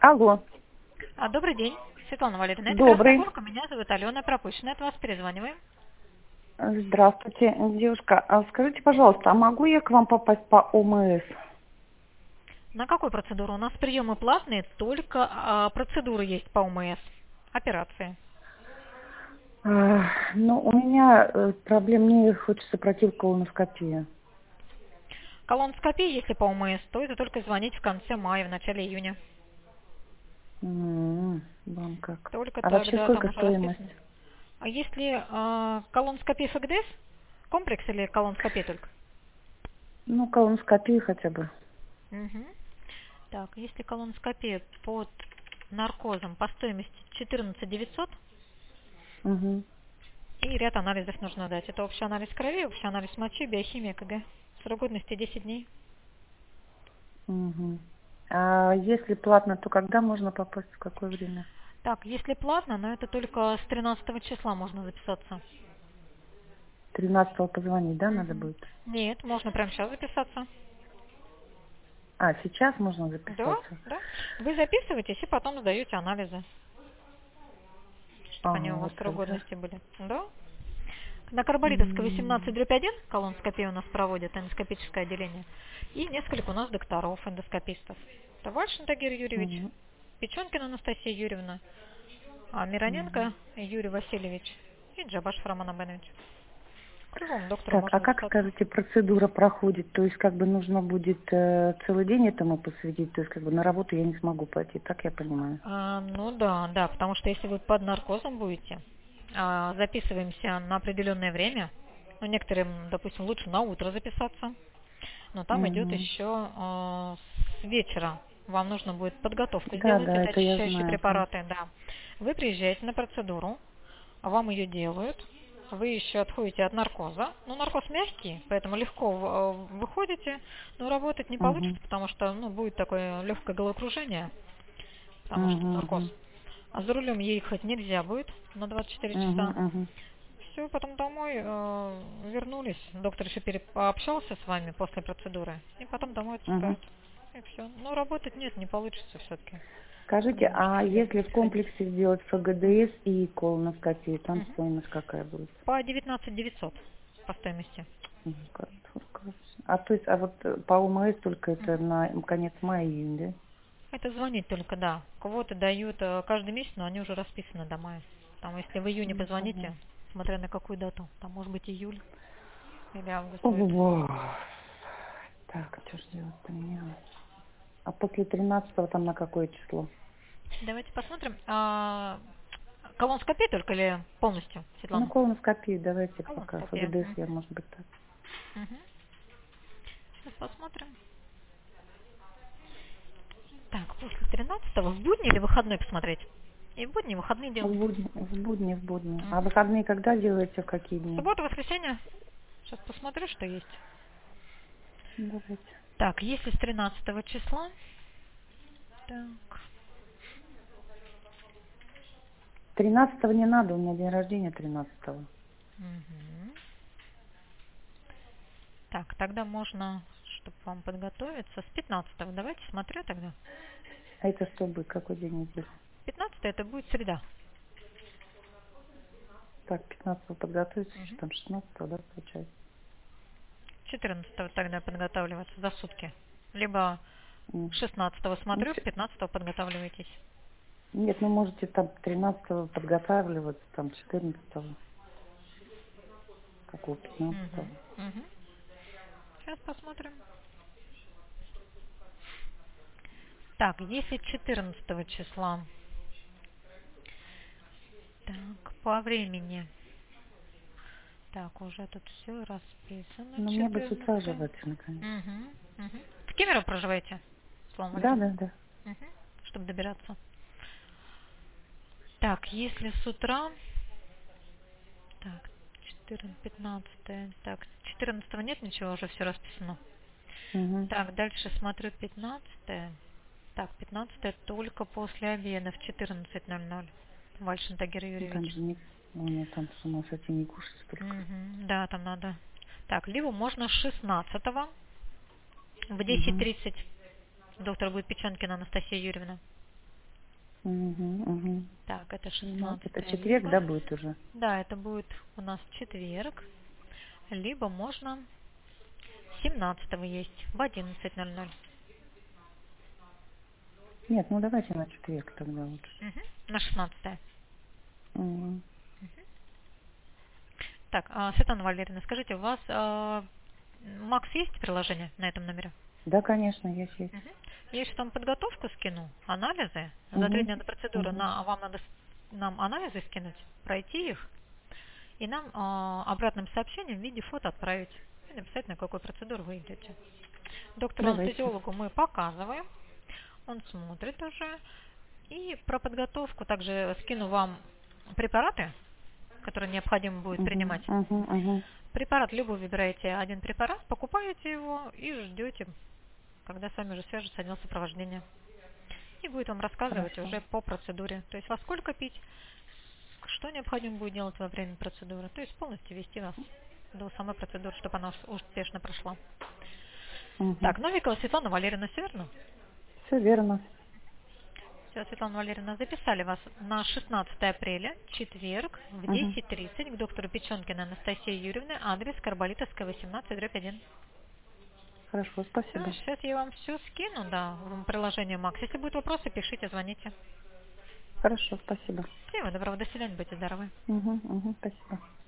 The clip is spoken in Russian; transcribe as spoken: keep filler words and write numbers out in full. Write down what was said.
Алло, А, Добрый день, Светлана Валерьевна. Это добрый. Красногорка. Меня зовут Алена. Пропущена. Это вас перезваниваем. Здравствуйте, девушка. А скажите, пожалуйста, а могу я к вам попасть по ОМС? На какую процедуру? У нас приемы платные, только а, процедуры есть по ОМС. Операции. А, ну, у меня э, проблем, мне хочется пройти колоноскопию. Колоноскопия, если по ОМС, то это только звонить в конце мая, в начале июня. М, Вам как? Только А вообще тогда там сколько уже стоимость? расписано. А если а, колоноскопия ФГДС, комплекс или колоноскопия только? Ну, колоноскопию хотя бы. Мгм. Так, если колоноскопия под наркозом по стоимости четырнадцать девятьсот, Угу, и ряд анализов нужно дать. Это общий анализ крови, общий анализ мочи, биохимия, КГ. Срок годности десять дней. угу. А если платно, то когда можно попасть, в какое время? Так, если платно, но это только с тринадцатого числа можно записаться. Тринадцатого позвонить, да, надо Мгм. будет? Нет, можно прямо сейчас записаться. А, сейчас можно Да, записаться? да. Вы записываетесь и потом сдаете анализы, чтобы они Ага, у вас вот срок так, да. годности были. Да. На Карболитовской восемнадцать М, дробь один колоноскопию у нас проводят, эндоскопическое отделение. И несколько у нас докторов, эндоскопистов. Тавальшин Тагир Юрьевич, мгм, Печенкина Анастасия Юрьевна, а мгм. Мироненко Юрий Васильевич и Джабашев Роман Абенович. К любому доктору Так, а можно как, записаться. скажете, процедура проходит? То есть, как бы нужно будет э, целый день этому посвятить, то есть, как бы на работу я не смогу пойти, так я понимаю? А, ну да, да, потому что если вы под наркозом будете, а, записываемся на определенное время. Ну, некоторым, допустим, лучше на утро записаться, но там идет Угу. еще а, с вечера. Вам нужно будет подготовку Да, сделать, да, это это я очищающие знаю, ага. препараты, да. Вы приезжаете на процедуру, а вам ее делают, вы еще отходите от наркоза. Ну, наркоз мягкий, поэтому легко э, выходите, но работать не Угу. получится, потому что ну, будет такое легкое головокружение, потому что Угу, наркоз. угу. А за рулем ехать нельзя будет на двадцать четыре Угу, часа. угу. Все, потом домой э, вернулись. Доктор еще пере- пообщался с вами после процедуры, и потом домой Угу. отпускают. И все. Но работать нет, не получится все-таки. Скажите, Немножко а себе если в сходить. комплексе сделать Мгм. ФГДС и колоноскопию, там Мгм. стоимость какая будет? По девятнадцать девятьсот по стоимости. Мгм, хорошо, хорошо. А то есть, а вот э, по ОМС только это Мгм. на конец мая, июнь, да? Это звонить только, да. Кого-то дают э, каждый месяц, но они уже расписаны до мая. Там, если в июне Ну, понятно. позвоните, смотря на какую дату, там может быть июль или август будет. Ого. Так, что ж делать-то мне? А после тринадцатого там на какое число? Давайте посмотрим. А, колоноскопия только или полностью, Ну, Светлана? колоноскопию давайте пока. Колоноскопия. ФГДС Мгм. я, может быть, так. Мгм. Сейчас посмотрим. Так, после тринадцатого в будни или выходной посмотреть? И в будни, и в выходные В делаем. будни, в будни, в будни. А Мгм. выходные когда делаете, в какие дни? Суббота, воскресенье. Сейчас посмотрю, что есть. Давайте. Так, если с тринадцатого числа. Так. Тринадцатого не надо, у меня день рождения тринадцатого. Мгм. Так, тогда можно, чтобы вам подготовиться, с пятнадцатого. Давайте смотрю тогда. А это что будет, какой день недели? пятнадцатое это будет среда. Так, пятнадцатого подготовиться, еще Мгм. там шестнадцатого, да, получается? четырнадцатого тогда подготавливаться за сутки. Либо М. шестнадцатого Ну, смотрю, чё- пятнадцатого подготавливайтесь. Нет, ну можете там тринадцатого подготавливаться, там четырнадцатого, какого Мгм. пятнадцатого. Мгм. Сейчас посмотрим. Так, если четырнадцатого числа, так, по времени, так, уже тут все расписано, Но мне бы с утра четырнадцатое. желательно, конечно. Угу, угу. В Кемерово проживаете, Слава Да, Валерьевна? да, да. Угу. Чтобы добираться. Так, если с утра, так, четырнадцатое, пятнадцатое, так, четырнадцатого нет ничего, уже все расписано. Угу. Так, дальше смотрю пятнадцатое. Так, пятнадцатое только после обеда в четырнадцать ноль ноль. Вальшин Тагир Ну, там Юрьевич. же не... У меня там с ума сойти не кушать столько. Мгм, да, там надо. Так, либо можно шестнадцатого в десять Угу. тридцать. Доктор будет Печенкина Анастасия Юрьевна. Угу, угу. Так, это Ну, это шестнадцатое четверг, либо. да, будет уже? Да, это будет у нас четверг. Либо можно семнадцатого есть в одиннадцать ноль ноль. Нет, ну давайте на четверг тогда лучше. Угу. На шестнадцатое. Угу. Так, а, Светлана Валерьевна, скажите, у вас а, Макс есть приложение на этом номере? Да, конечно, есть, есть. Мгм. Я еще там подготовку скину, анализы. За три Угу. дня до процедуры Угу. на, вам надо с- нам анализы скинуть, пройти их, и нам а, обратным сообщением в виде фото отправить. И написать, на какую процедуру вы идете. Давайте. Доктору-анестезиологу мы показываем, он смотрит уже. И про подготовку также скину вам препараты, которые необходимо будет Угу. принимать. Угу. Угу. Препарат любой выбираете один препарат, покупаете его и ждете, когда с вами уже свяжется отдел сопровождения. И будет вам рассказывать Хорошо. уже по процедуре. То есть во сколько пить, что необходимо будет делать во время процедуры. То есть полностью вести вас до самой процедуры, чтобы она успешно прошла. Угу. Так, Новикова Светлана Валерьевна, все верно? Все верно. Все, Светлана Валерьевна, записали вас на шестнадцатое апреля, четверг, в Угу. десять тридцать к доктору Печенкиной Анастасии Юрьевне, адрес Карболитовская, восемнадцать, дробь один. Хорошо, Все, спасибо. сейчас я вам все скину, да, в приложение Макс. Если будут вопросы, пишите, звоните. Хорошо, спасибо. Всего доброго, до свидания, будьте здоровы. Угу. Угу. Спасибо.